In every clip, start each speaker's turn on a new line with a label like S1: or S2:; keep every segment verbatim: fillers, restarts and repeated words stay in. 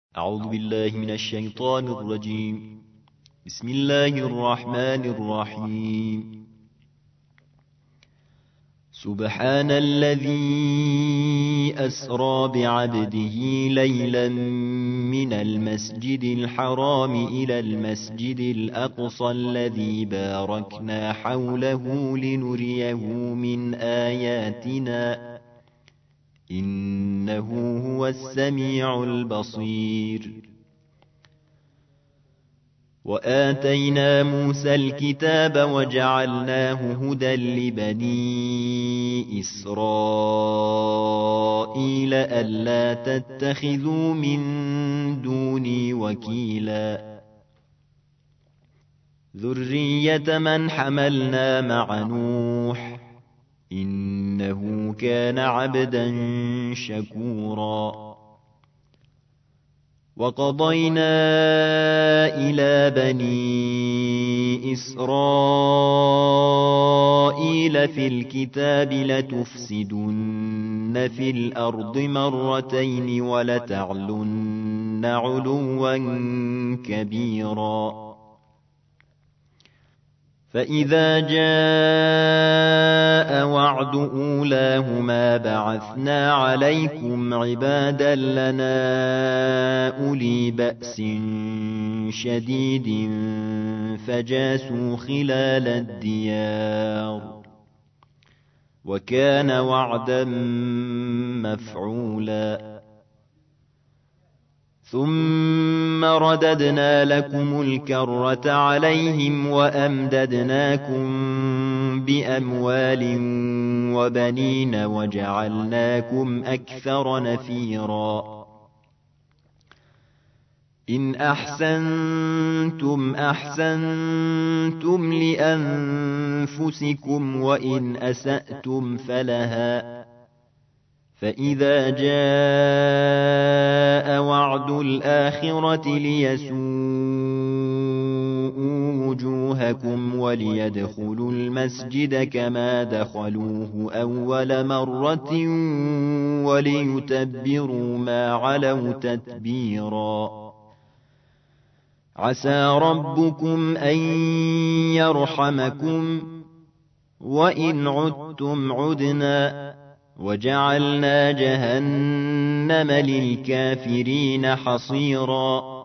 S1: أعوذ بالله من الشيطان الرجيم. بسم الله الرحمن الرحيم. سبحان الذي أسرى بعبده ليلا من المسجد الحرام إلى المسجد الأقصى الذي باركنا حوله لنريه من آياتنا إنه هو السميع البصير. وآتينا موسى الكتاب وجعلناه هدى لبني إسرائيل ألا تتخذوا من دوني وكيلا ذرية من حملنا مع نوح إنه كان عبدا شكورا. وقضينا إلى بني إسرائيل في الكتاب لتفسدن في الأرض مرتين ولتعلن علوا كبيرا. فإذا جاء وعد أولاهما بعثنا عليكم عبادا لنا أولي بأس شديد فجاسوا خلال الديار وكان وعدا مفعولا. ثم رددنا لكم الكرة عليهم وأمددناكم بأموال وبنين وجعلناكم أكثر نفيرا. إن أحسنتم أحسنتم لأنفسكم وإن أسأتم فلها. فإذا جاء وعد الآخرة ليسوءوا وجوهكم وليدخلوا المسجد كما دخلوه أول مرة وليتبروا ما علوا تتبيرا. عسى ربكم أن يرحمكم وإن عدتم عدنا وجعلنا جهنم للكافرين حصيرا.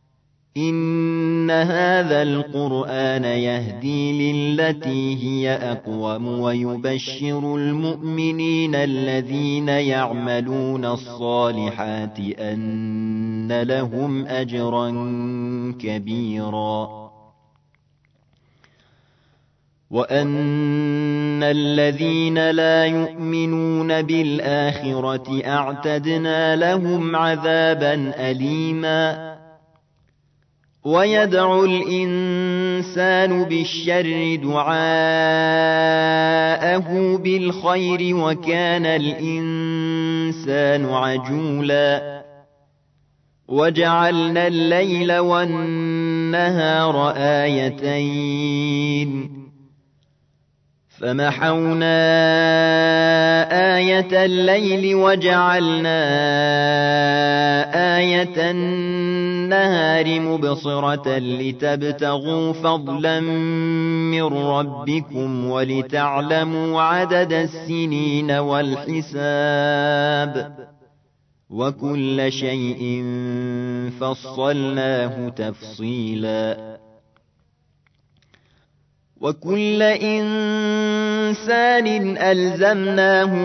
S1: إن هذا القرآن يهدي للتي هي أقوم ويبشر المؤمنين الذين يعملون الصالحات أن لهم أجرا كبيرا. وأن الذين لا يؤمنون بالآخرة أعتدنا لهم عذابا أليما. ويدعو الإنسان بالشر دعاءه بالخير وكان الإنسان عجولا. وجعلنا الليل والنهار آيتين فمحونا آية الليل وجعلنا آية النهار مبصرة لتبتغوا فضلا من ربكم ولتعلموا عدد السنين والحساب وكل شيء فصلناه تفصيلا. وكل إنسان ألزمناه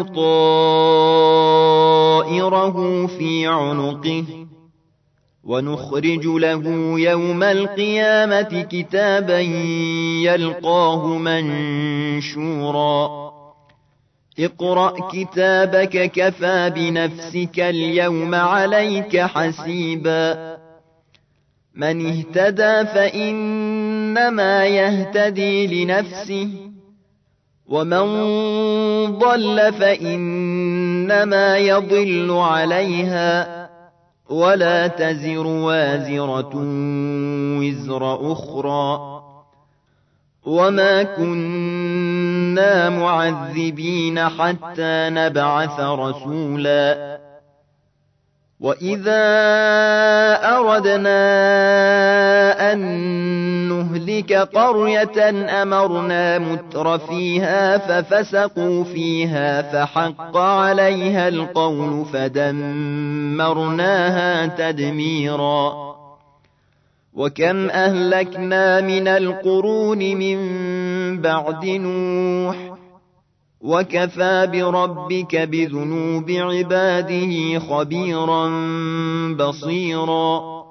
S1: طائره في عنقه ونخرج له يوم القيامة كتابا يلقاه منشورا. اقرأ كتابك كفى بنفسك اليوم عليك حسيبا. من اهتدى فإنما يهتدي لنفسه ومن ضل فإنما يضل عليها ولا تزر وازرة وزر أخرى وما كنا معذبين حتى نبعث رسولا وَإِذَا أَرَدْنَا أَن نُّهْلِكَ قَرْيَةً أَمَرْنَا مُتْرَ فِيهَا فَفَسَقُوا فِيهَا فَحَقَّ عَلَيْهَا الْقَوْلُ فَدَمَّرْنَاهَا تَدْمِيرًا. وَكَمْ أَهْلَكْنَا مِنَ الْقُرُونِ مِن بَعْدِ نُوحٍ وَكَفَىٰ بِرَبِّكَ بِذُنُوبِ عِبَادِهِ خَبِيرًا بَصِيرًا.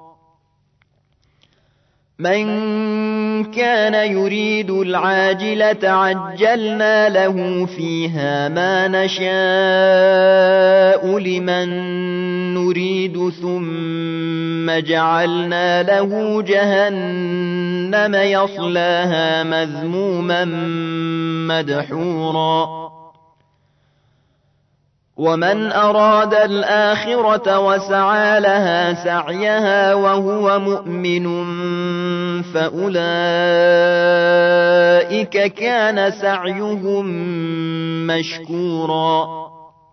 S1: مَن كَانَ يُرِيدُ الْعَاجِلَةَ عَجَّلْنَا لَهُ فِيهَا مَا نَشَاءُ لِمَن نُّرِيدُ ثُمَّ جَعَلْنَا لَهُ جَهَنَّمَ يَصْلَاهَا مَذْمُومًا مَّدْحُورًا. وَمَنْ أَرَادَ الْآخِرَةَ وَسَعَىٰ لَهَا سَعْيَهَا وَهُوَ مُؤْمِنٌ فَأُولَٰئِكَ كَانَ سَعْيُهُم مَّشْكُورًا.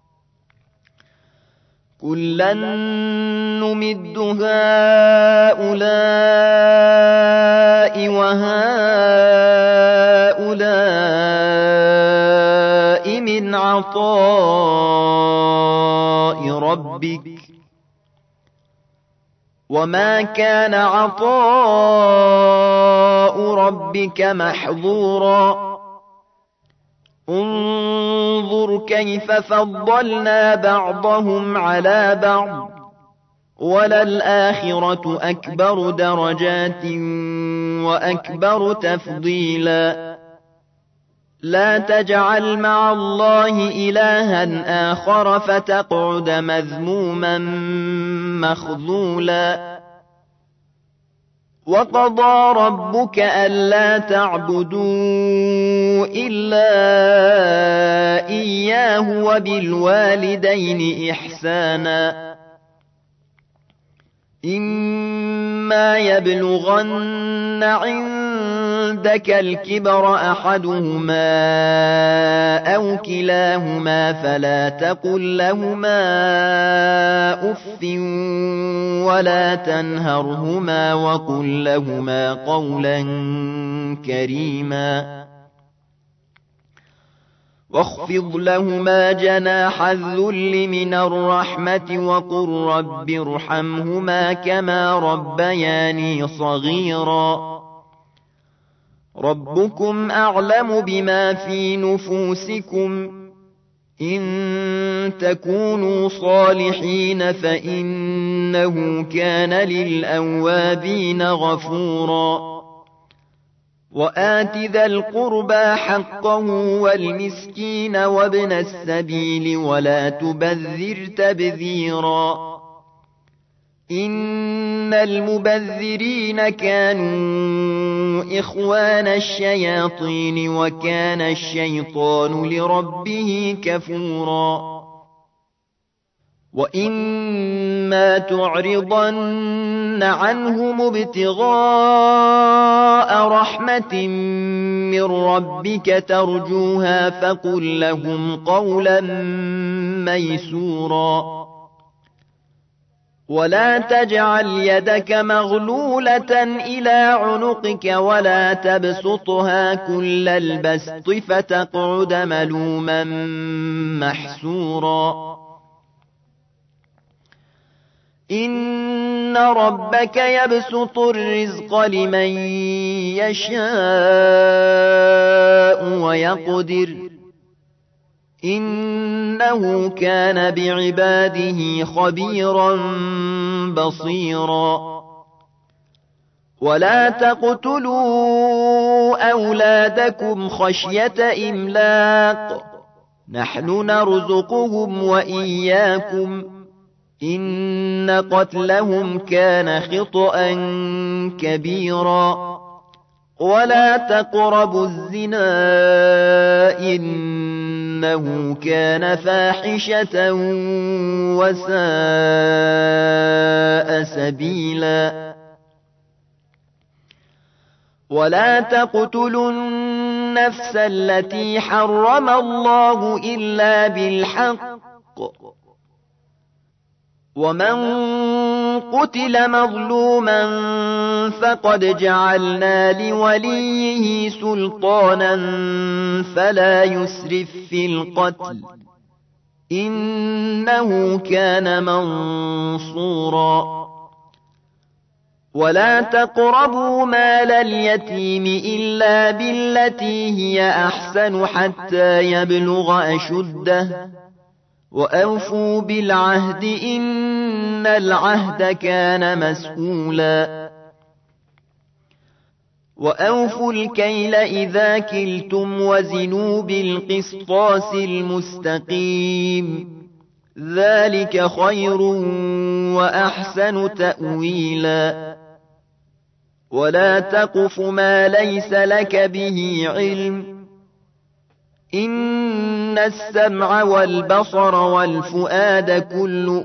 S1: كُلًّا نُّمِدُّ هَٰؤُلَاءِ وَهَٰؤُلَاءِ مِنْ عَطَاءِ رَبِّكَ وَمَا كَانَ عَطَاءُ رَبِّكَ مَحْظُورًا. انظُرْ كَيْفَ فَضَّلْنَا بَعْضَهُمْ عَلَىٰ بَعْضٍ وَلَلْآخِرَةُ أَكْبَرُ دَرَجَاتٍ وَأَكْبَرُ تَفْضِيلًا. لَا تَجْعَلْ مَعَ اللَّهِ إِلَٰهًا آخَرَ فَتَقْعُدَ مَذْمُومًا مَّخْذُولًا. وَقَضَىٰ رَبُّكَ أَلَّا تَعْبُدُوا إِلَّا إِيَّاهُ وَبِالْوَالِدَيْنِ إِحْسَانًا. إِمَّا يَبْلُغَنَّ عِندَكَ الْكِبَرَ أَحَدُهُمَا أَوْ كِلَاهُمَا فَلَا تَقُل لَّهُمَا أُفٍّ وَلَا تَنْهَرْهُمَا وَقُل لَّهُمَا قَوْلًا كَرِيمًا. وَاخْفِضْ لَهُمَا جَنَاحَ الذُّلِّ مِنَ الرَّحْمَةِ وَقُل رَّبِّ ارْحَمْهُمَا كَمَا رَبَّيَانِي صَغِيرًا. رَّبُّكُمْ أَعْلَمُ بِمَا فِي نُفُوسِكُمْ إِن تَكُونُوا صَالِحِينَ فَإِنَّهُ كَانَ لِلْأَوَّابِينَ غَفُورًا. وَآتِ ذَا الْقُرْبَىٰ حَقَّهُ وَالْمِسْكِينَ وَابْنَ السَّبِيلِ وَلَا تُبَذِّرْ تَبْذِيرًا. إِنَّ الْمُبَذِّرِينَ كَانُوا إِخْوَانَ الشَّيَاطِينِ وَكَانَ الشَّيْطَانُ لِرَبِّهِ كَفُورًا. وَإِمَّا تُعْرِضَنَّ عَنْهُمُ ابْتِغَاءَ رَحْمَةٍ مِّن رَّبِّكَ تَرْجُوهَا فَقُل لَّهُمْ قَوْلًا مَّيْسُورًا. وَلَا تَجْعَلْ يَدَكَ مَغْلُولَةً إِلَىٰ عُنُقِكَ وَلَا تَبْسُطْهَا كُلَّ الْبَسْطِ فَتَقْعُدَ مَلُومًا مَّحْسُورًا. إِنَّ رَبَّكَ يَبْسُطُ الرِّزْقَ لِمَن يَشَاءُ وَيَقْدِرُ إِنَّهُ كَانَ بِعِبَادِهِ خَبِيرًا بَصِيرًا. وَلَا تَقْتُلُوا أَوْلَادَكُمْ خَشْيَةَ إِمْلَاقٍ نَّحْنُ نَرْزُقُهُمْ وَإِيَّاكُمْ إِنَّ قَتْلَهُمْ كَانَ خِطْئًا كَبِيرًا. وَلَا تَقْرَبُوا الزِّنَا إِنَّهُ كَانَ فَاحِشَةً وَسَاءَ سَبِيلًا. وَلَا تَقْتُلُوا النَّفْسَ الَّتِي حَرَّمَ اللَّهُ إِلَّا بِالْحَقِّ ومن قتل مظلوما فقد جعلنا لوليه سلطانا فلا يسرف في القتل إنه كان منصورا ولا تقربوا مال اليتيم إلا بالتي هي أحسن حتى يبلغ أشده وأوفوا بالعهد إن العهد كان مسؤولا وأوفوا الكيل إذا كلتم وزنوا بالقسطاس المستقيم ذلك خير وأحسن تأويلا ولا تقف ما ليس لك به علم إن السمع والبصر والفؤاد كل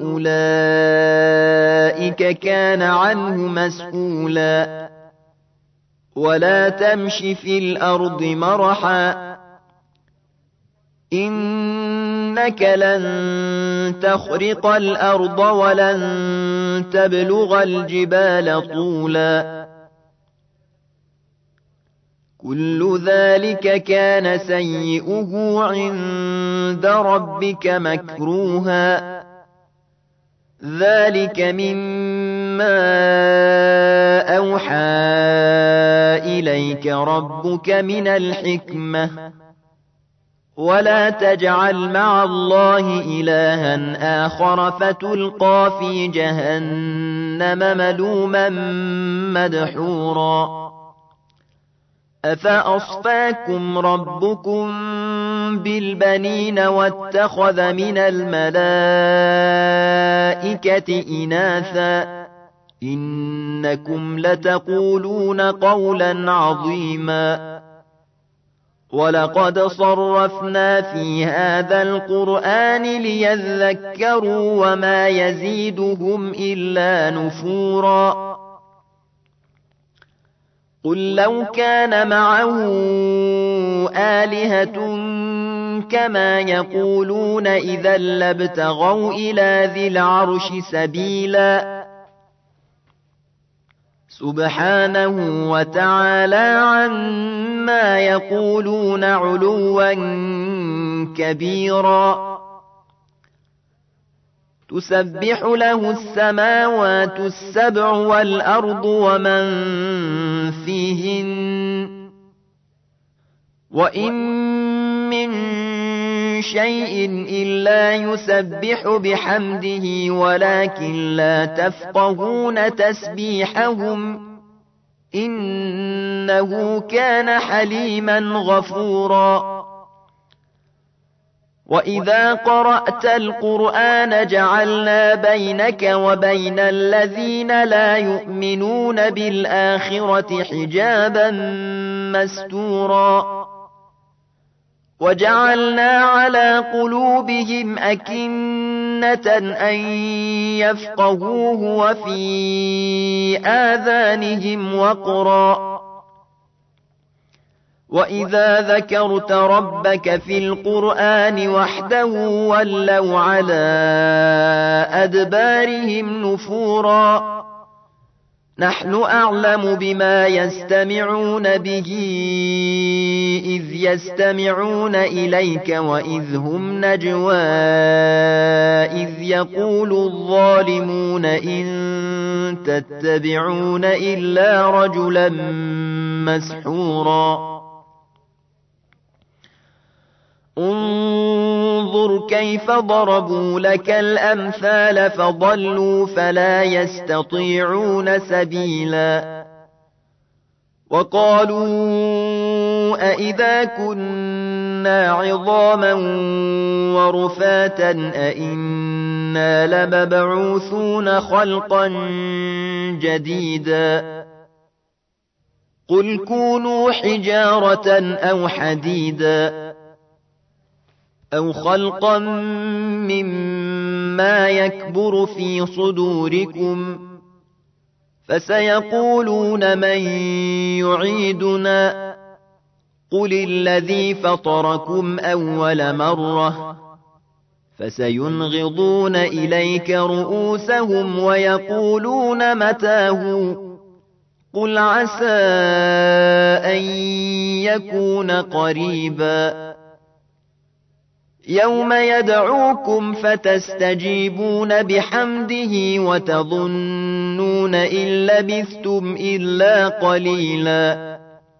S1: أولئك كان عنه مسؤولا ولا تمش في الأرض مرحا إنك لن تخرق الأرض ولن تبلغ الجبال طولا كل ذلك كان سيئه عند ربك مكروها ذلك مما أوحى إليك ربك من الحكمة ولا تجعل مع الله إلها آخر فتلقى في جهنم ملوما مدحورا أفأصفاكم ربكم بالبنين واتخذ من الملائكة إناثا إنكم لتقولون قولا عظيما ولقد صرفنا في هذا القرآن ليذكروا وما يزيدهم إلا نفورا قل لو كان معه آلهة كما يقولون إذا لابتغوا إلى ذي العرش سبيلا سبحانه وتعالى عما يقولون علوا كبيرا تسبح له السماوات السبع والأرض ومن فيهن وإن من شيء إلا يسبح بحمده ولكن لا تفقهون تسبيحهم إنه كان حليما غفورا وإذا قرأت القرآن جعلنا بينك وبين الذين لا يؤمنون بالآخرة حجابا مستورا وجعلنا على قلوبهم أكنة أن يفقهوه وفي آذانهم وقرا وإذا ذكرت ربك في القرآن وحده ولوا على أدبارهم نفورا نحن أعلم بما يستمعون به إذ يستمعون إليك وإذ هم نجوى إذ يقول الظالمون إن تتبعون إلا رجلا مسحورا انظر كيف ضربوا لك الأمثال فضلوا فلا يستطيعون سبيلا وقالوا أئذا كنا عظاما ورفاتا أئنا لمبعوثون خلقا جديدا قل كونوا حجارة أو حديدا أو خلقا مما يكبر في صدوركم فسيقولون من يعيدنا قل الذي فطركم أول مرة فسينغضون إليك رؤوسهم ويقولون متاه قل عسى أن يكون قريبا يوم يدعوكم فتستجيبون بحمده وتظنون إن لبثتم إلا قليلا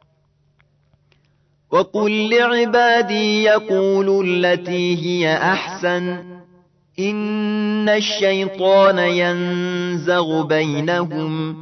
S1: وقل لعبادي يقولوا التي هي أحسن إن الشيطان ينزغ بينهم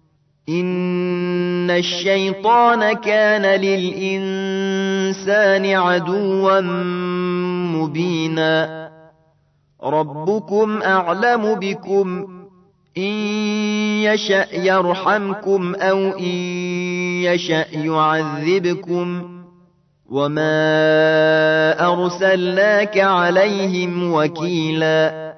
S1: إن الشيطان كان للإنسان عدوا مبينا ربكم أعلم بكم إن يشأ يرحمكم أو إن يشأ يعذبكم وما أرسلناك عليهم وكيلا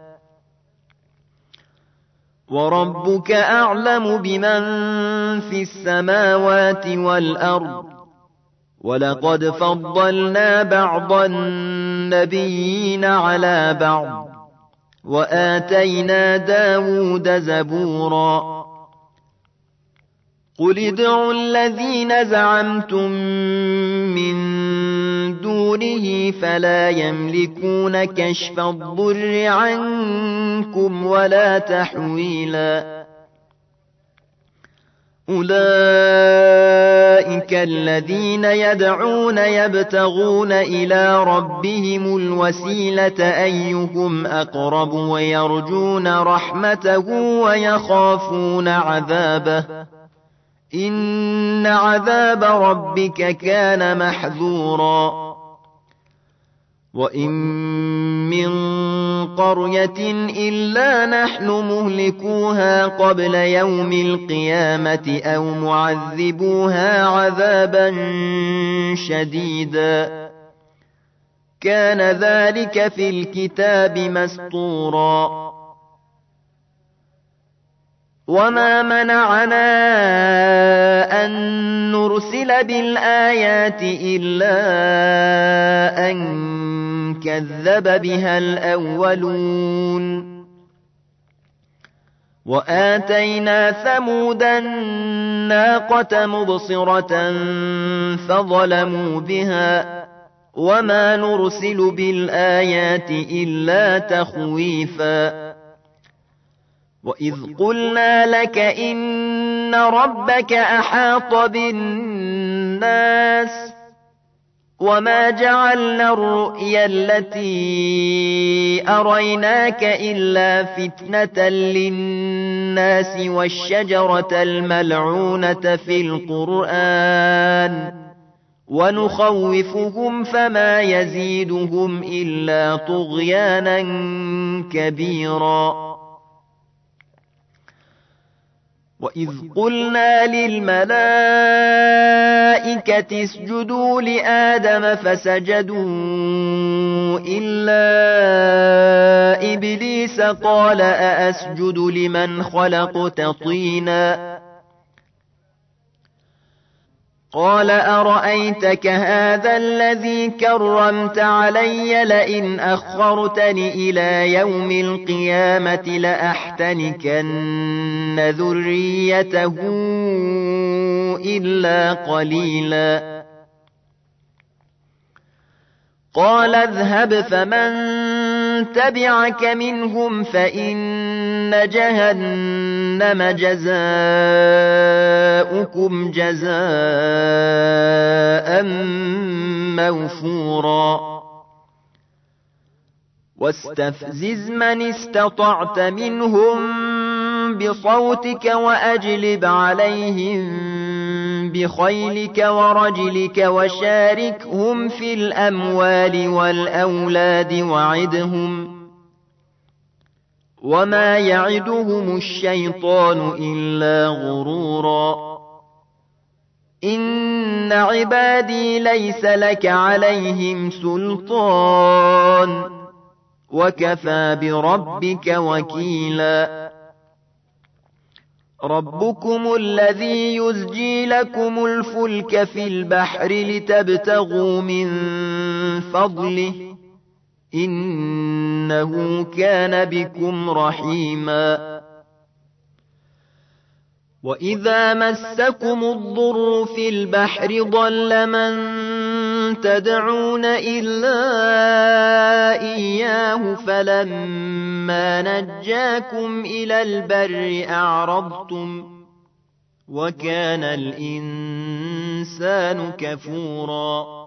S1: وربك أعلم بمن في السماوات والأرض ولقد فضلنا بعض النبيين على بعض وآتينا داود زبورا قل ادعوا الذين زعمتم من دونه فلا يملكون كشف الضر عنكم ولا تحويلا أولئك الذين يدعون يبتغون إلى ربهم الوسيلة أيهم أقرب ويرجون رحمته ويخافون عذابه إن عذاب ربك كان محذورا وإن من قرية إلا نحن مهلكوها قبل يوم القيامة أو معذبوها عذابا شديدا كان ذلك في الكتاب مسطورا وما منعنا أن نرسل بالآيات إلا أن كذب بها الأولون وآتينا ثمود الناقة مبصرة فظلموا بها وما نرسل بالآيات إلا تخويفا وإذ قلنا لك إن ربك أحاط بالناس وما جعلنا الرؤيا التي أريناك إلا فتنة للناس والشجرة الملعونة في القرآن ونخوفهم فما يزيدهم إلا طغيانا كبيرا وإذ قلنا للملائكة اسجدوا لآدم فسجدوا إلا إبليس قال أأسجد لمن خلقت طينا قال أرأيتك هذا الذي كرمت علي لئن أخرتني إلى يوم القيامة لأحتنكن ذريته إلا قليلا قال اذهب فمن تبعك منهم فإن جهنم جزاؤكم جزاء موفورا واستفزز من استطعت منهم بصوتك وأجلب عليهم بخيلك ورجلك وشاركهم في الأموال والأولاد وعدهم وما يعدهم الشيطان إلا غرورا إن عبادي ليس لك عليهم سلطان وكفى بربك وكيلا ربكم الذي يزجي لكم الفلك في البحر لتبتغوا من فضله إنه كان بكم رحيما وإذا مسكم الضر في البحر ضل من تدعون إلا إياه فلما نجاكم إلى البر أعرضتم وكان الإنسان كفورا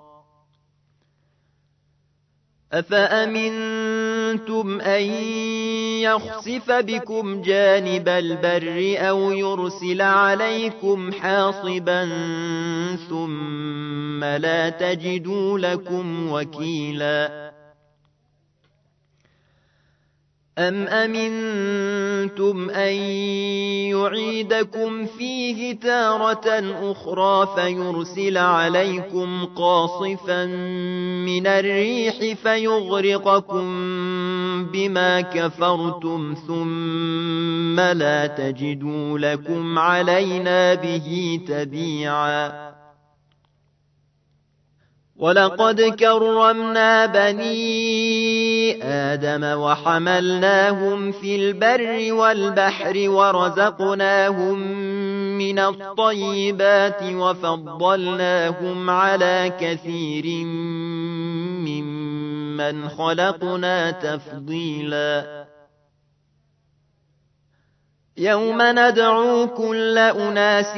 S1: أفأمنتم أن يخسف بكم جانب البر أو يرسل عليكم حاصبا ثم لا تجدوا لكم وكيلا أم أمنتم أن يعيدكم فيه تارة أخرى فيرسل عليكم قاصفا من الريح فيغرقكم بما كفرتم ثم لا تجدوا لكم علينا به تبيعا ولقد كرمنا بني آدم وحملناهم في البر والبحر ورزقناهم من الطيبات وفضلناهم على كثير ممن خلقنا تفضيلا يوم ندعو كل أناس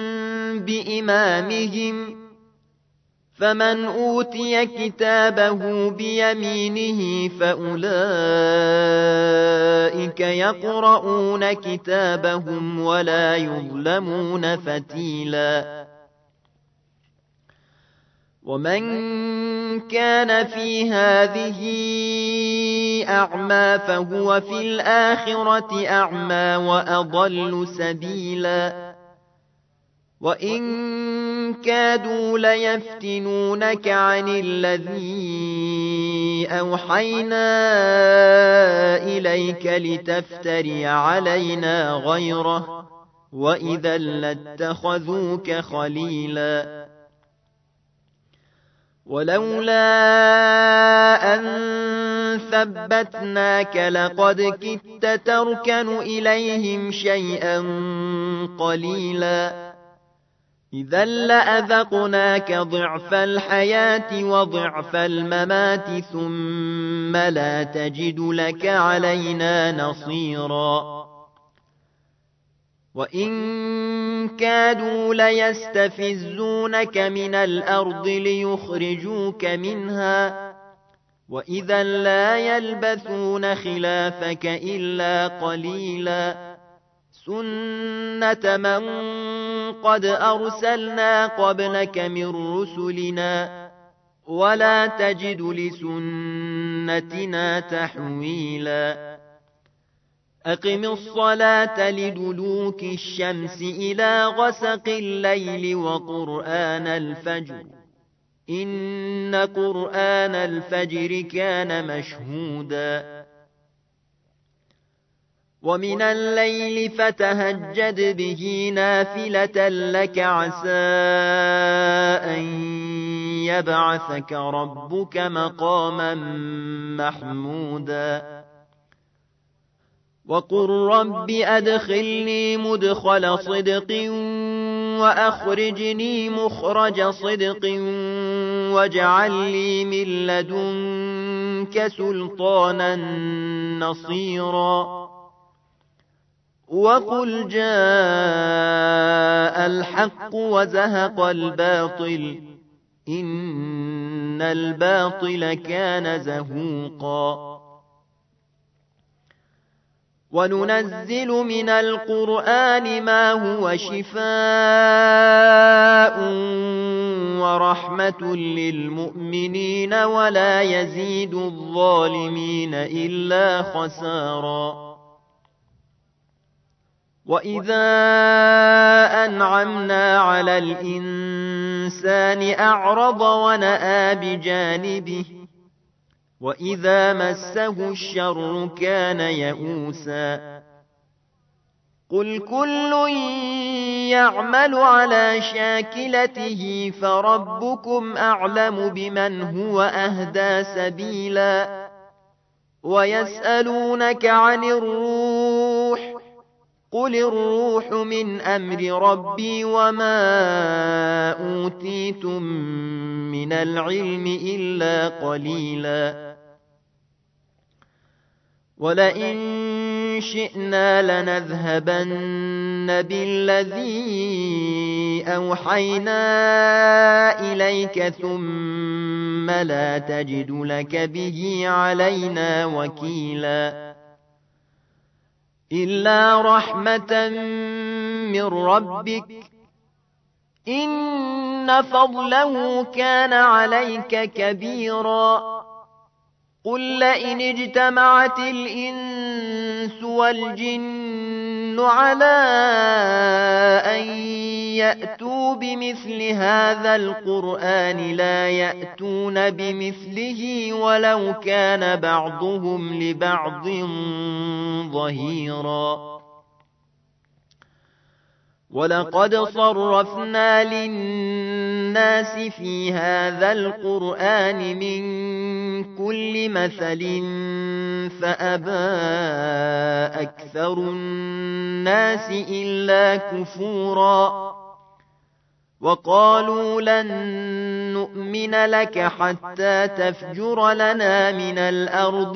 S1: بإمامهم فمن أوتي كتابه بيمينه فأولئك يقرؤون كتابهم ولا يظلمون فتيلا ومن كان في هذه أعمى فهو في الآخرة أعمى وأضل سبيلا وإن كادوا ليفتنونك عن الذي أوحينا إليك لتفتري علينا غيره وإذا لاتخذوك خليلا ولولا أن ثبتناك لقد كدت تركن إليهم شيئا قليلا إذا لأذقناك ضعف الحياة وضعف الممات ثم لا تجد لك علينا نصيرا وإن كادوا ليستفزونك من الأرض ليخرجوك منها وإذا لا يلبثون خلافك إلا قليلا سنة من قد أرسلنا قبلك من رسلنا ولا تجد لسنتنا تحويلا أقم الصلاة لدلوك الشمس إلى غسق الليل وقرآن الفجر إن قرآن الفجر كان مشهودا ومن الليل فتهجد به نافلة لك عسى أن يبعثك ربك مقاما محمودا وقل رب أدخلني مدخل صدق وأخرجني مخرج صدق واجعل لي من لدنك سلطانا نصيرا وقل جاء الحق وزهق الباطل إن الباطل كان زهوقا وننزل من القرآن ما هو شفاء ورحمة للمؤمنين ولا يزيد الظالمين إلا خسارا وإذا أنعمنا على الإنسان أعرض ونأى بجانبه وإذا مسه الشر كان يئوسا قل كل يعمل على شاكلته فربكم أعلم بمن هو أهدى سبيلا ويسألونك عن الروح قل الروح من أمر ربي وما أوتيتم من العلم إلا قليلا ولئن شئنا لنذهبن بالذي أوحينا إليك ثم لا تجد لك به علينا وكيلا إلا رحمة من ربك إن فضله كان عليك كبيرا قل لئن اجتمعت الإنس والجن على أن يأتوا بمثل هذا القرآن لا يأتون بمثله ولو كان بعضهم لبعض ظهيرا ولقد صرفنا للناس في هذا القرآن من كل مثل فأبى أكثر الناس إلا كفورا وقالوا لن نؤمن لك حتى تفجر لنا من الأرض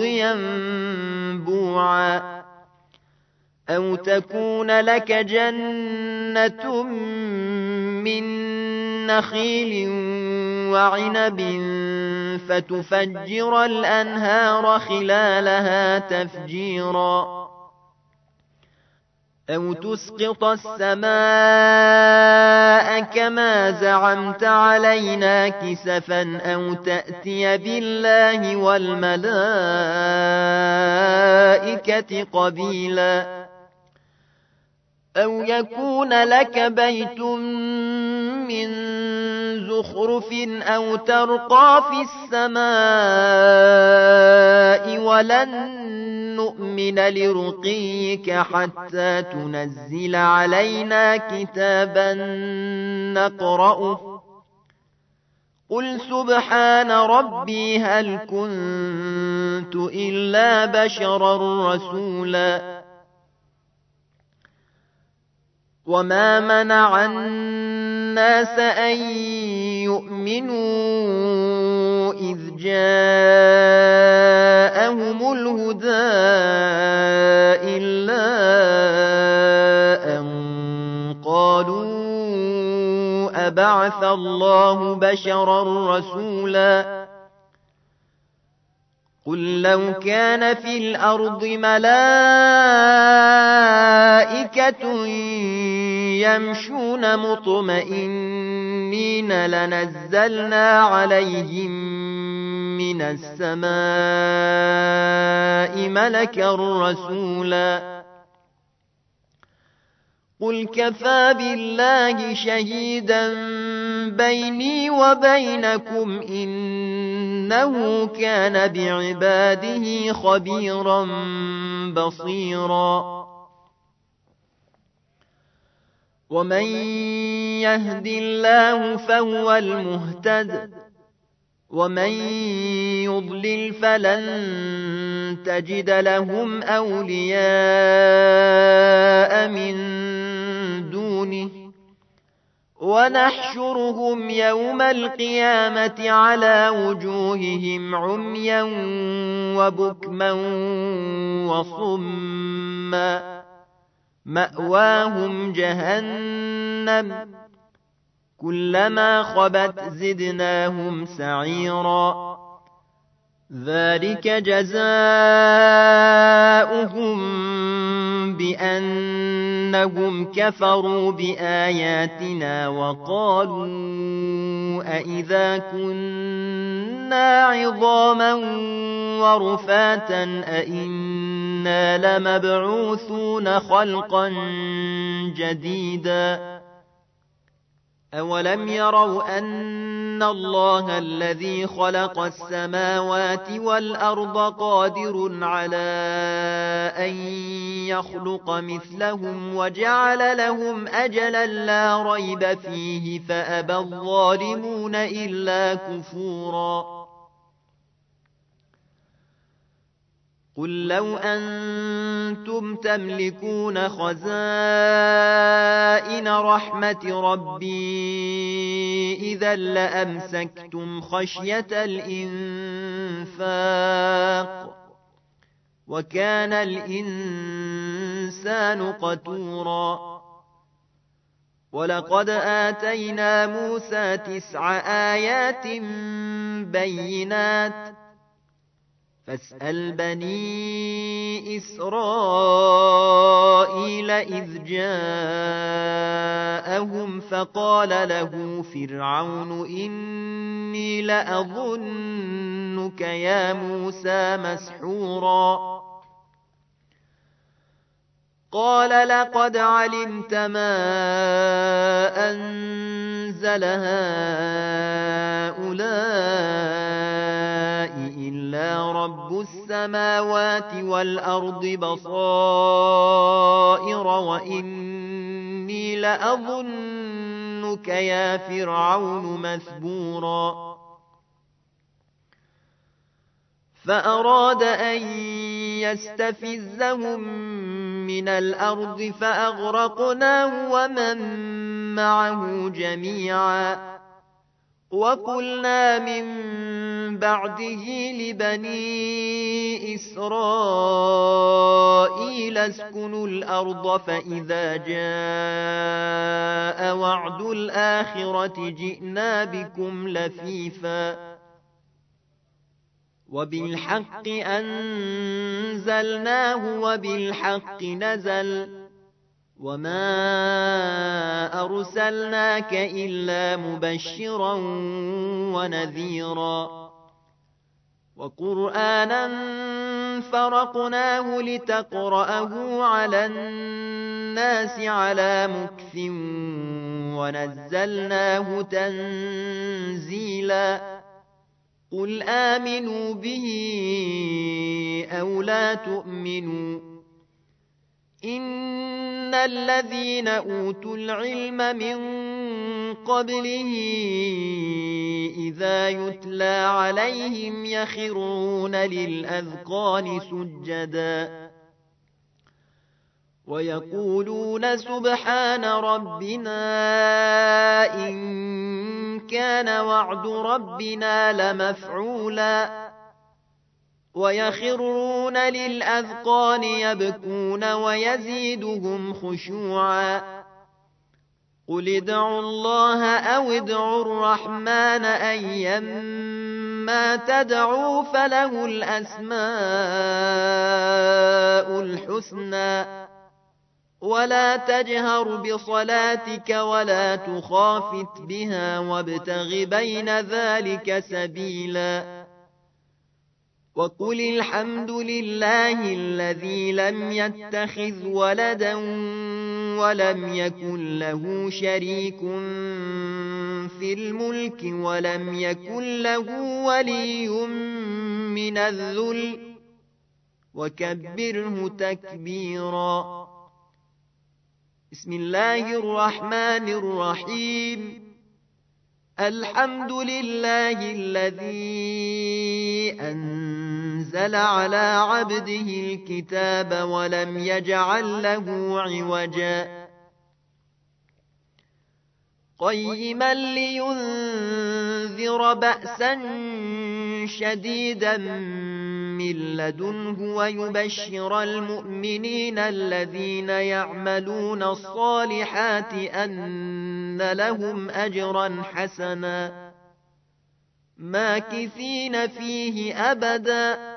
S1: ينبوعا أو تكون لك جنة من نخيل وعنب فتفجر الأنهار خلالها تفجيرا أو تسقط السماء كما زعمت علينا كسفا أو تأتي بالله والملائكة قبيلا أو يكون لك بيت من زخرف أو ترقى في السماء ولن نؤمن لرقيك حتى تنزل علينا كتابا نقرأه قل سبحان ربي هل كنت إلا بشرا رسولا وما منع الناس أن يؤمنوا إذ جاءهم الهدى إلا أن قالوا أبعث الله بشرا رسولا قل لو كان في الأرض ملائكة يمشون مطمئنين لنزلنا عليهم من السماء ملكا رسولا قل كفى بالله شهيدا بيني وبينكم إنه كان بعباده خبيرا بصيرا ومن يهد الله فهو المهتد ومن يضلل فلن تجد لهم أولياء من دونه ونحشرهم يوم القيامة على وجوههم عميا وبكما وصما مأواهم جهنم كلما خبت زدناهم سعيرا ذلك جزاؤهم بأنهم كفروا بآياتنا وقالوا أئذا كنا عظاما ورفاتا أئنا لمبعوثون خلقا جديدا أولم يروا أن الله الذي خلق السماوات والأرض قادر على أن يخلق مثلهم وجعل لهم أجلا لا ريب فيه فأبى الظالمون إلا كفورا قل لو أنتم تملكون خزائن رحمة ربي إذا لأمسكتم خشية الإنفاق وكان الإنسان قتورا ولقد آتينا موسى تسع آيات بينات فاسأل بني إسرائيل إذ جاءهم فقال له فرعون إني لأظنك يا موسى مسحورا قال لقد علمت ما أنزل هؤلاء إلا رب السماوات والأرض بصائر وإني لأظنك يا فرعون مثبورا فأراد أن يستفزهم من الأرض فأغرقناه ومن معه جميعا وقلنا من بعده لبني إسرائيل اسكنوا الأرض فإذا جاء وعد الآخرة جئنا بكم لفيفا وبالحق أنزلناه وبالحق نزل وما أرسلناك إلا مبشرا ونذيرا وقرآنا فرقناه لتقرأه على الناس على مكث ونزلناه تنزيلا قل آمنوا به أو لا تؤمنوا إن الذين أوتوا العلم من قبله إذا يتلى عليهم يخرون للأذقان سجدا ويقولون سبحان ربنا إن كان وعد ربنا لمفعولا ويخرون للأذقان يبكون ويزيدهم خشوعا قل ادعوا الله أو ادعوا الرحمن أيما تدعوا فله الأسماء الحسنى ولا تجهر بصلاتك ولا تخافت بها وابتغ بين ذلك سبيلا وقل الحمد لله الذي لم يتخذ ولدا ولم يكن له شريك في الملك ولم يكن له ولي من الذل وكبره تكبيرا بسم الله الرحمن الرحيم الحمد لله الذي أنزل على عبده الكتاب ولم يجعل له عوجا قيما لينذر بأسا شديدا من لدنه ويبشر المؤمنين الذين يعملون الصالحات أن لهم أجرا حسنا ماكثين فيه أبدا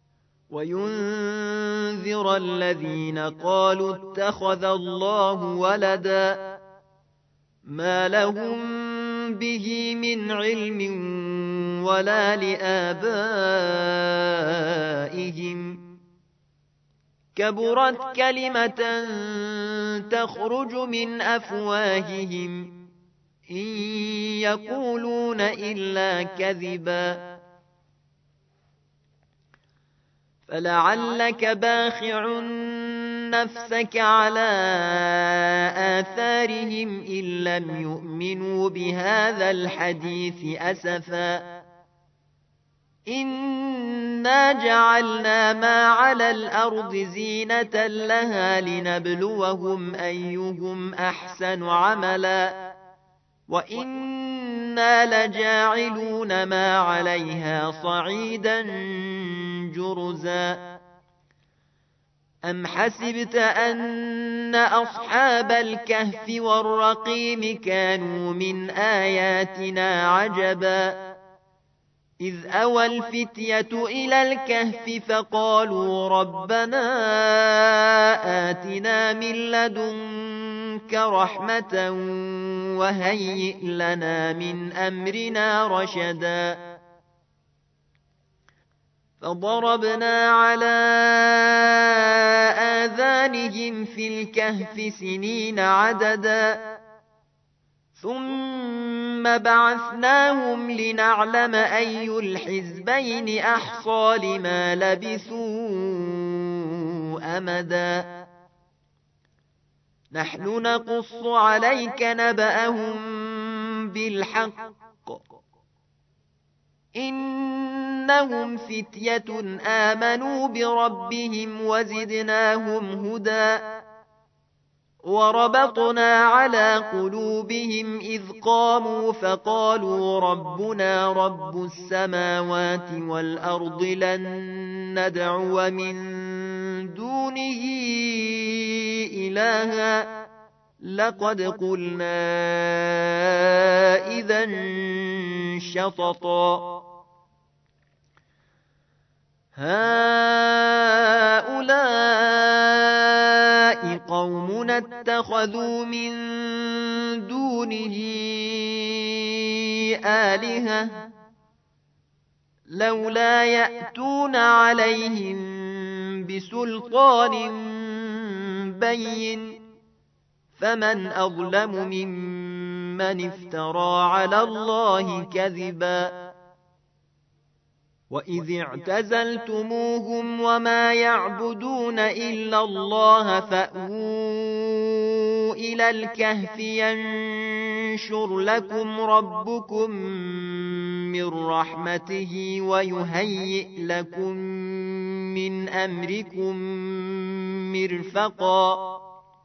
S1: وينذر الذين قالوا اتخذ الله ولدا ما لهم به من علم ولا لآبائهم كبرت كلمة تخرج من أفواههم إن يقولون إلا كذبا فلعلك باخع نفسك على آثارهم إن لم يؤمنوا بهذا الحديث أسفا إن إنا جعلنا ما على الأرض زينة لها لنبلوهم أيهم أحسن عملا وإنا لجاعلون ما عليها صعيدا جرزا أم حسبت أن أصحاب الكهف والرقيم كانوا من آياتنا عجبا إذ أوى الفتية إلى الكهف فقالوا ربنا آتنا من لدنك رحمة وهيئ لنا من أمرنا رشدا فضربنا على آذانهم في الكهف سنين عددا ثم بعثناهم لنعلم أي الحزبين أحصى لما لبثوا أمدا نحن نقص عليك نبأهم بالحق إنهم فتية آمنوا بربهم وزدناهم هدى وربطنا على قلوبهم إذ قاموا فقالوا ربنا رب السماوات والأرض لن ندعو من دونه إلها لقد قلنا إذا شططا هؤلاء قوم اتخذوا من دونه آلهة لولا يأتون عليهم بسلطان بين فمن أظلم ممن افترى على الله كذبا وإذ اعتزلتموهم وما يعبدون إلا الله فأووا إلى الكهف ينشر لكم ربكم من رحمته ويهيئ لكم من أمركم مرفقا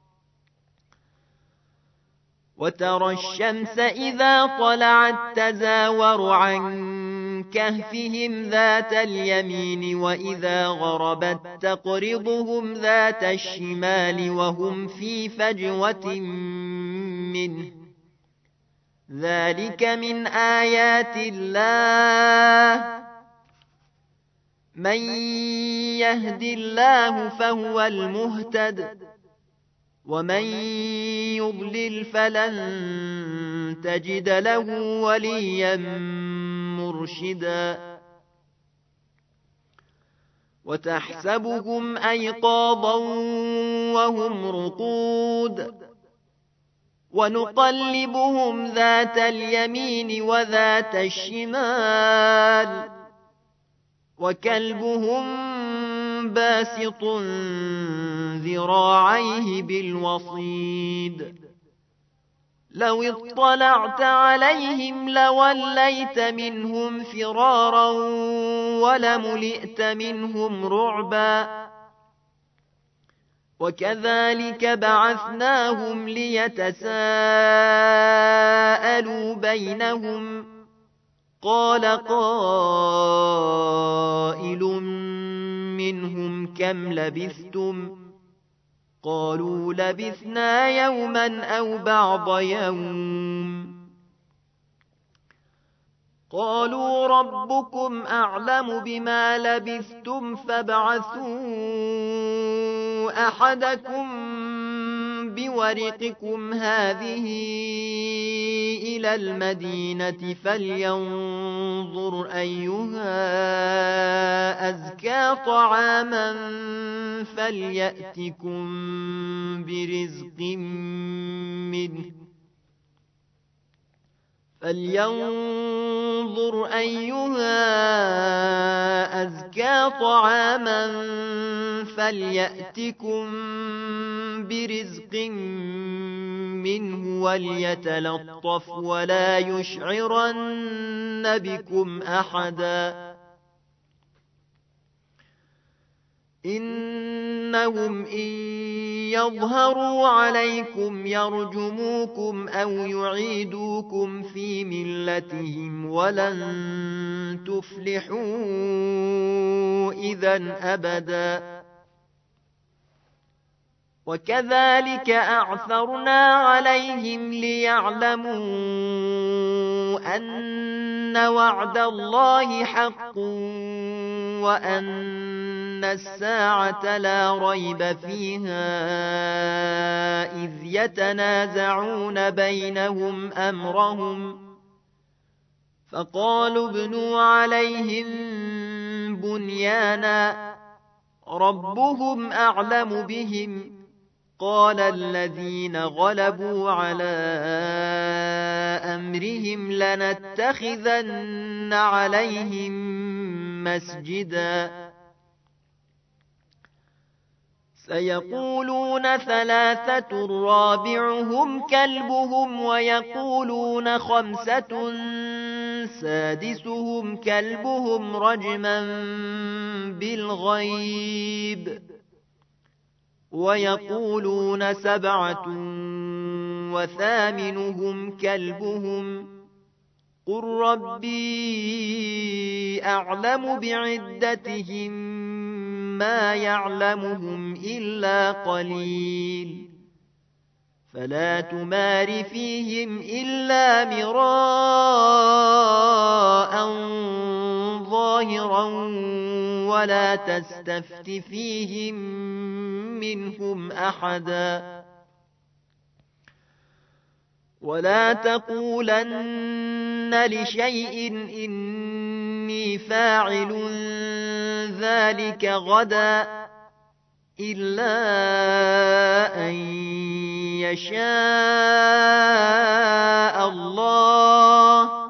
S1: وترى الشمس إذا طلعت تزاور عن كهفهم ذات اليمين وإذا غربت تقرضهم ذات الشمال وهم في فجوة منه ذلك من آيات الله من يهد الله فهو المهتد ومن يضلل فلن تجد له وليا مرشدا وتحسبهم أيقاظا وهم رقود ونقلبهم ذات اليمين وذات الشمال وكلبهم باسط ذراعيه بالوصيد لو اطلعت عليهم لوليت منهم فرارا ولملئت منهم رعبا وكذلك بعثناهم ليتساءلوا بينهم قال قائل منهم كم لبثتم قالوا لبثنا يوما أو بعض يوم قالوا ربكم أعلم بما لبثتم فابعثوا أحدكم بورقكم هذه إلى المدينة فلينظر أيها أزكى طعاما فليأتكم برزق منه فلينظر أيها أزكى طعاما فليأتكم برزق منه وليتلطف ولا يشعرن بكم أحدا إنهم إن يظهروا عليكم يرجموكم أو يعيدوكم في ملتهم ولن تفلحوا إذا أبدا وكذلك أعثرنا عليهم ليعلموا أن وعد الله حق وأن الساعة لا ريب فيها إذ يتنازعون بينهم أمرهم فقالوا ابنوا عليهم بنيانا ربهم أعلم بهم قال الذين غلبوا على أمرهم لنتخذن عليهم مسجدا سيقولون ثلاثة رابعهم كلبهم ويقولون خمسة سادسهم كلبهم رجما بالغيب ويقولون سبعة وثامنهم كلبهم قل ربي أعلم بعدتهم ما يعلمهم إلا قليل فلا تمار فيهم إلا مراء ظاهرا ولا تستفت فيهم منهم أحدا ولا تقولن لشيء إني فاعل ذلك غدا إلا أن يشاء الله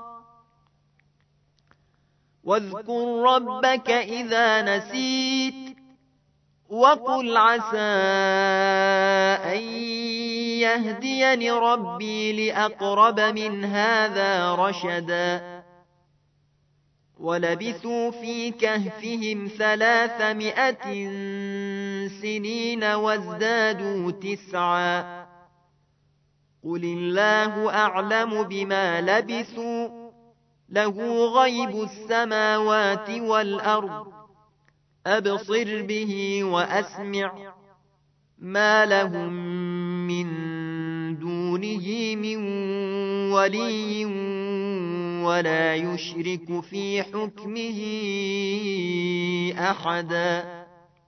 S1: واذكر ربك إذا نسيت وقل عسى أن يهديني ربي لأقرب من هذا رشدا ولبثوا في كهفهم ثلاثمائة سنين وازدادوا تسعا قل الله أعلم بما لبثوا له غيب السماوات والأرض أبصر به وأسمع ما لهم من دونه من ولي ولا يشرك في حكمه أحدا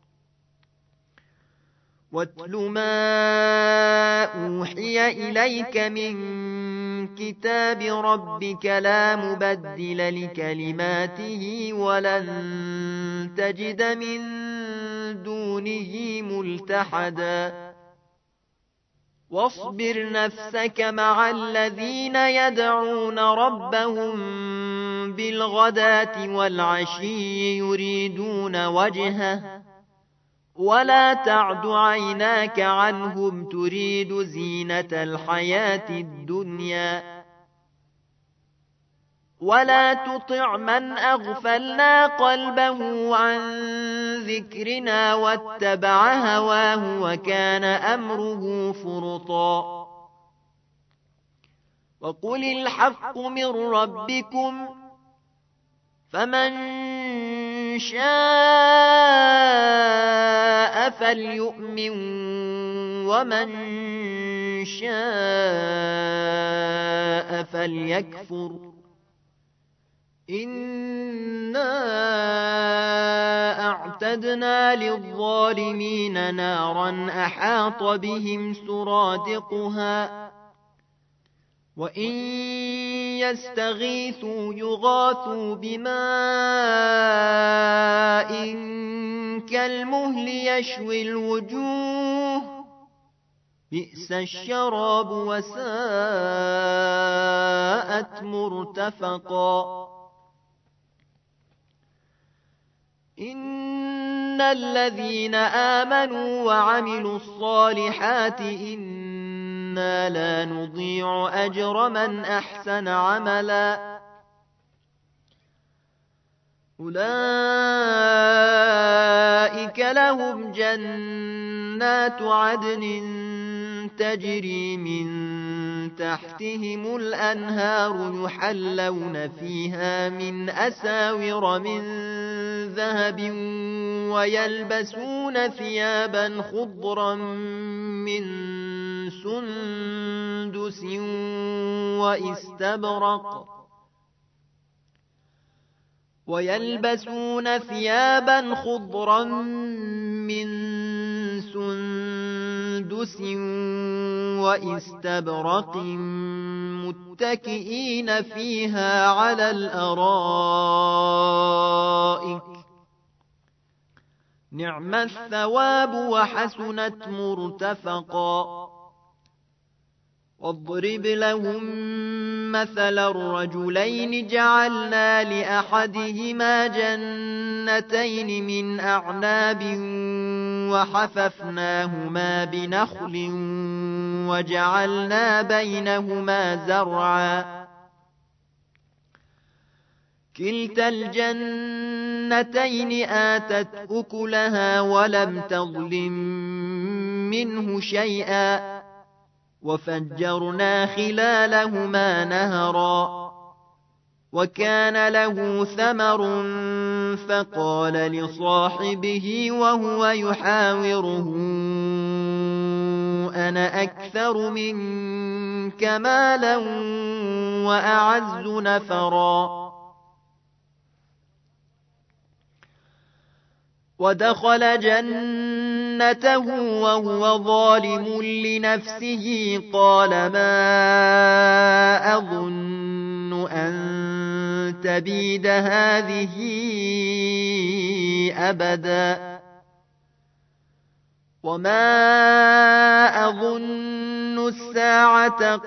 S1: واتل ما أوحي إليك من كتاب ربك لا مبدل لكلماته ولن تجد من دونه ملتحدا واصبر نفسك مع الذين يدعون ربهم بالغداة والعشي يريدون وجهه ولا تعد عيناك عنهم تريد زينة الحياة الدنيا ولا تطع من أغفلنا قلبه عن ذكرنا واتبع هواه وكان أمره فرطا وقل الحق من ربكم فمن شاء فليؤمن ومن شاء فليكفر إنا أعتدنا للظالمين نارا أحاط بهم سرادقها وإن يستغيثوا يغاثوا بماء كالمهل يشوي الوجوه بئس الشراب وساءت مرتفقا إن الذين آمنوا وعملوا الصالحات إنا لا نضيع أجر من أحسن عملا أولئك لهم جنات عدن تجري من تحتهم الأنهار يحلون فيها من أساور من ذهب ويلبسون ثيابا خضرا من سندس وإستبرق ويلبسون ثيابا خضرا من سندس وإستبرق متكئين فيها على الأرائك نعم الثواب وحسنت مرتفقا واضرب لهم مثل الرجلين جعلنا لأحدهما جنتين من أعناب وحففناهما بنخل وجعلنا بينهما زرعا كلتا الجنتين آتت أكلها ولم تظلم منه شيئا وفجرنا خلالهما نهرا وكان له ثمر فقال لصاحبه وهو يحاوره أنا أكثر منك مالا وأعز نفرا ودخل جنته وهو ظالم لنفسه قال ما أظن أن تبيد هذه أبدا وما أظن الساعة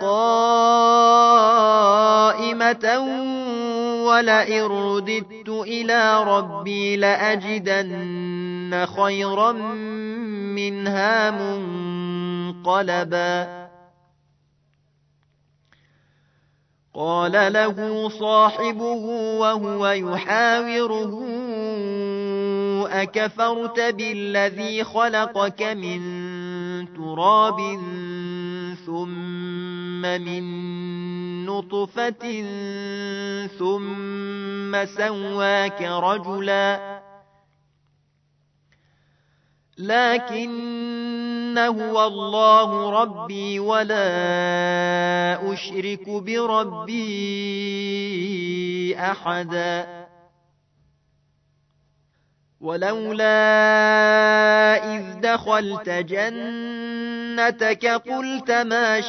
S1: قائمة ولئن رددت إلى ربي لأجدن خيرا منها منقلبا قال له صاحبه وهو يحاوره أكفرت بالذي خلقك من تراب ثم من نطفة ثم سواك رجلا لكن هو الله ربي ولا أشرك بربي أحدا ولولا إذ دخلت جنتك قلت ما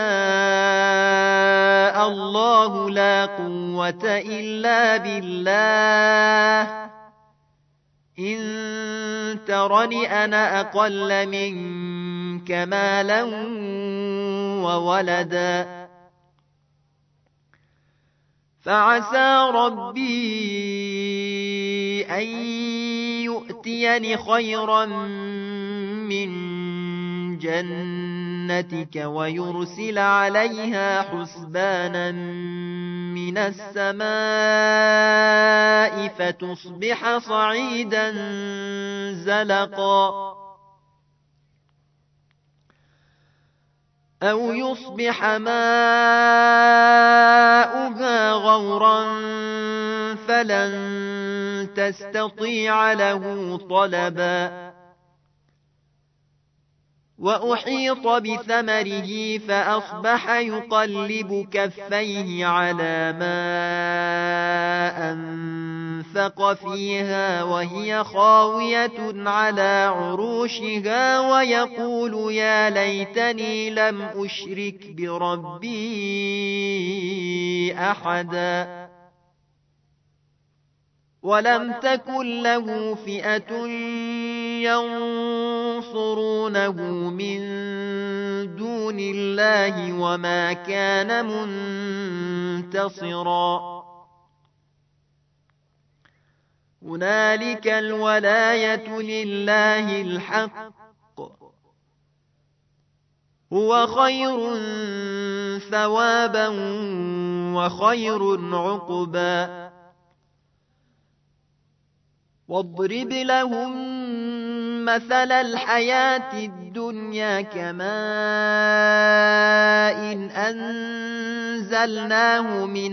S1: شاء الله لا قوة إلا بالله إن ترني أنا أقل منك مالا وولدا فعسى ربي أن يؤتيني خيرا من جنتك ويرسل عليها حسبانا من السماء فتصبح صعيدا زلقا أو يصبح ماؤها غورا فلن تستطيع له طلبا وأحيط بثمره فأصبح يقلب كفيه على ما أنفق فيها وهي خاوية على عروشها ويقول يا ليتني لم أشرك بربي أحدا ولم تكن له فئة ينصرونه من دون الله وما كان منتصرا هنالك الولاية لله الحق هو خير ثوابا وخير عقبا واضرب لهم مثل الحياة الدنيا كماء إن أنزلناه من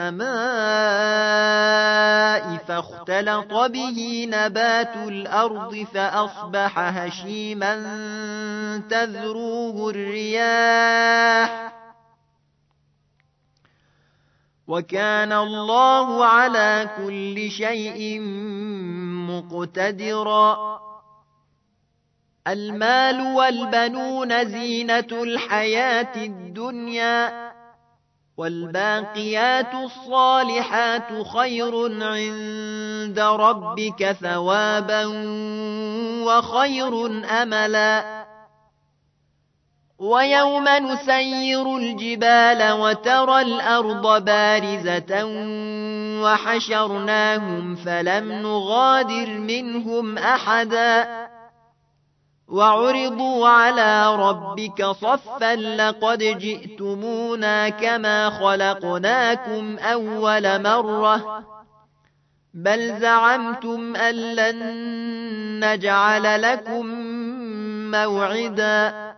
S1: السماء فاختلط به نبات الأرض فأصبح هشيما تذروه الرياح وكان الله على كل شيء مقتدرا. المال والبنون زينة الحياة الدنيا والباقيات الصالحات خير عند ربك ثوابا وخير أملا. ويوم نسير الجبال وترى الأرض بارزة وحشرناهم فلم نغادر منهم أحدا وعرضوا على ربك صفا لقد جئتمونا كما خلقناكم أول مرة بل زعمتم أن لن نجعل لكم موعدا.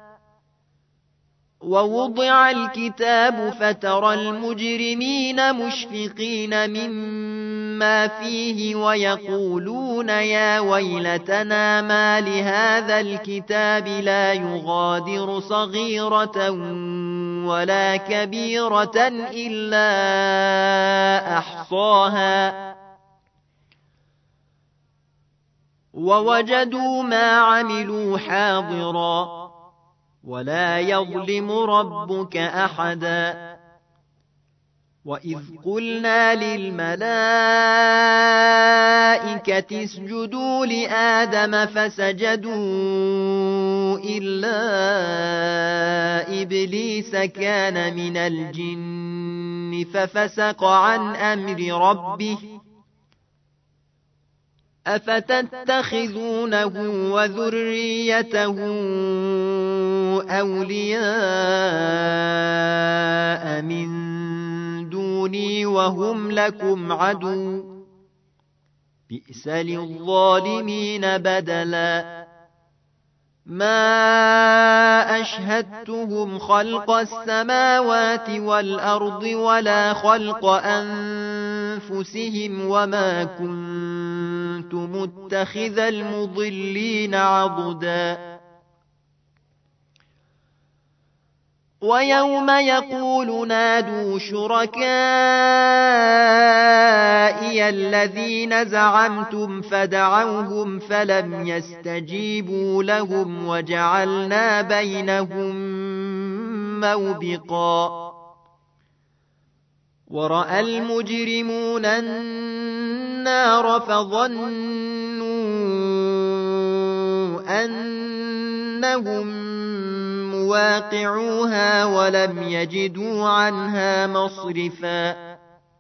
S1: ووضع الكتاب فترى المجرمين مشفقين مما فيه ويقولون يا ويلتنا ما لهذا الكتاب لا يغادر صغيرة ولا كبيرة إلا أحصاها ووجدوا ما عملوا حاضرا ولا يظلم ربك أحدا. وإذ قلنا للملائكة اسجدوا لآدم فسجدوا إلا إبليس كان من الجن ففسق عن أمر ربه أفتتخذونه وذريته أولياء من دوني وهم لكم عدو بئس للظالمين بدلا. ما أشهدتهم خلق السماوات والأرض ولا خلق أنفسهم وما كنت متخذ المضلين عضدا. ويوم يقول نادوا شركائي الذين زعمتم فدعوهم فلم يستجيبوا لهم وجعلنا بينهم موبقا. ورأى المجرمون النار فظنوا أنهم مواقعوها ولم يجدوا عنها مصرفا.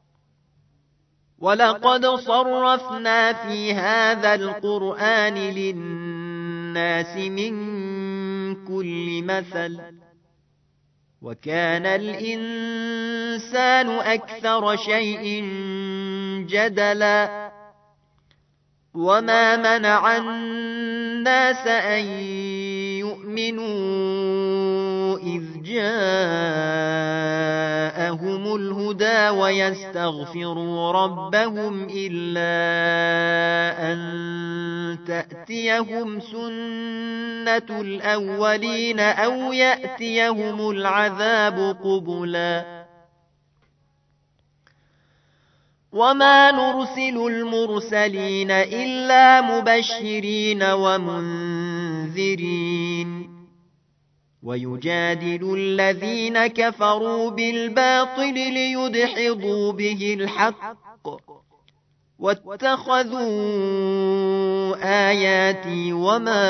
S1: ولقد صرفنا في هذا القرآن للناس من كل مثل وكان الإنسان أكثر شيء جدلا. وما منع الناس أن يؤمنوا إذ جاءهم الهدى ويستغفروا ربهم إلا أن تأتيهم سنة الأولين أو يأتيهم العذاب قبلا. وما نرسل المرسلين إلا مبشرين ومنذرين ويجادل الذين كفروا بالباطل ليدحضوا به الحق واتخذوا آياتي وما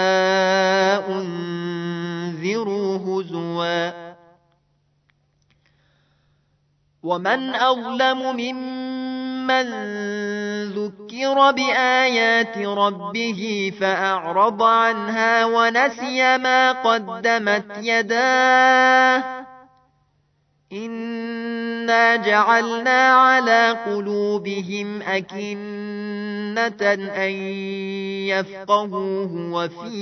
S1: أنذروا هزوا. ومن أظلم ممن ذكر بآيات ربه فأعرض عنها ونسي ما قدمت يداه إن إنا جعلنا على قلوبهم أكنة أن يفقهوه وفي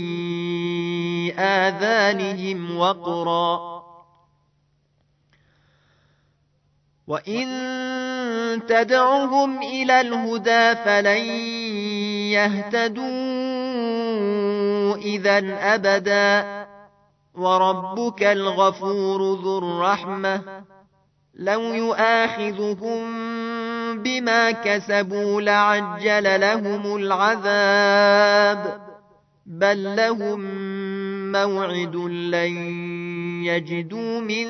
S1: آذانهم وقرا وإن تدعهم إلى الهدى فلن يهتدوا إذن أبدا وربك الغفور ذو الرحمة لو يؤاخذهم بما كسبوا لعجل لهم العذاب بل لهم موعد لن يجدوا من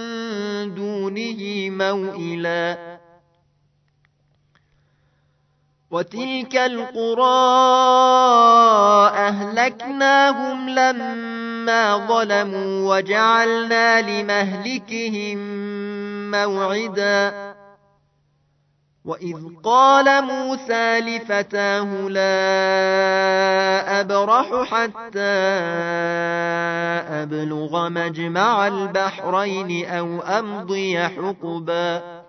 S1: دونه موئلا وتلك القرى أهلكناهم لما ظلموا وجعلنا لمهلكهم موعدا وإذ قال موسى لفتاه لا أبرح حتى أبلغ مجمع البحرين أو أمضي حقبا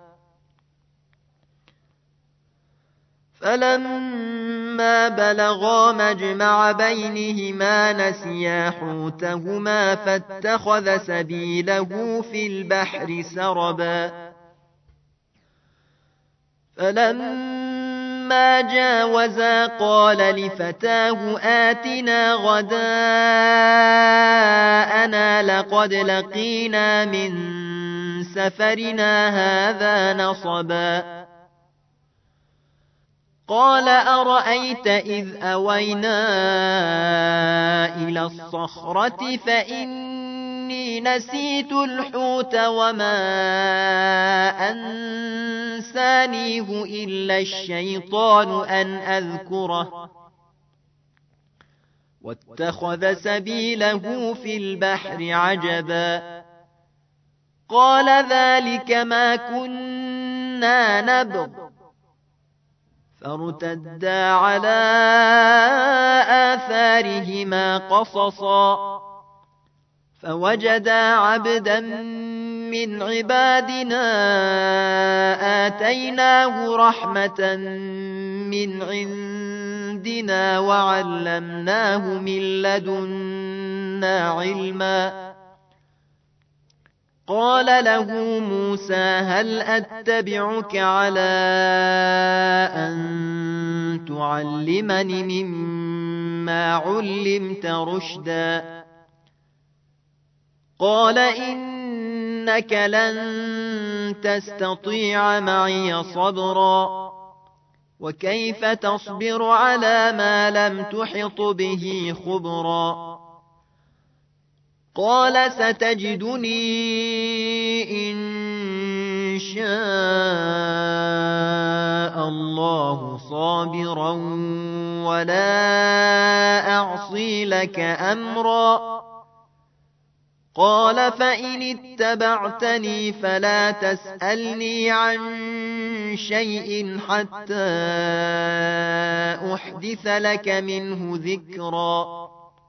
S1: فلما بلغا مجمع بينهما نسيا حوتهما فاتخذ سبيله في البحر سربا فلما جاوزا قال لفتاه آتنا غداءنا لقد لقينا من سفرنا هذا نصبا قال أرأيت إذ أوينا إلى الصخرة فإني نسيت الحوت وما أنسانيه إلا الشيطان أن أذكره واتخذ سبيله في البحر عجبا قال ذلك ما كنا نبغ فارتدا على آثارهما قصصا فوجدا عبدا من عبادنا آتيناه رحمة من عندنا وعلمناه من لدنا علما قال له موسى هل أتبعك على أن تعلمني مما علمت رشدا قال إنك لن تستطيع معي صبرا وكيف تصبر على ما لم تحط به خبرا قال ستجدني إن شاء الله صابرا ولا أعصي لك أمرا قال فإن اتبعتني فلا تسألني عن شيء حتى أحدث لك منه ذكرا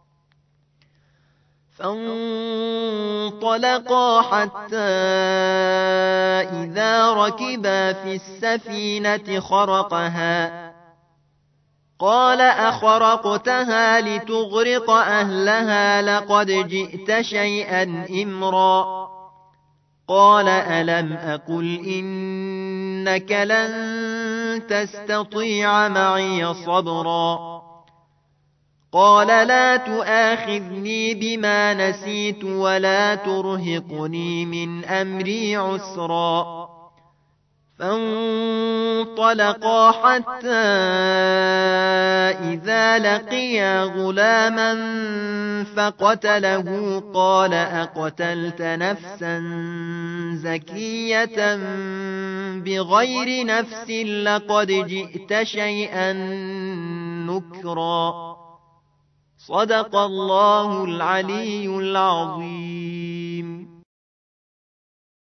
S1: فانطلقا حتى إذا ركبا في السفينة خرقها قال أخرقتها لتغرق أهلها لقد جئت شيئا إمرا قال ألم أقل إنك لن تستطيع معي صبرا قال لا تؤاخذني بما نسيت ولا ترهقني من أمري عسرا فانطلقا حتى إذا لقيا غلاما فقتله قال أقتلت نفسا زكية بغير نفس لقد جئت شيئا نكرا صدق الله العلي العظيم.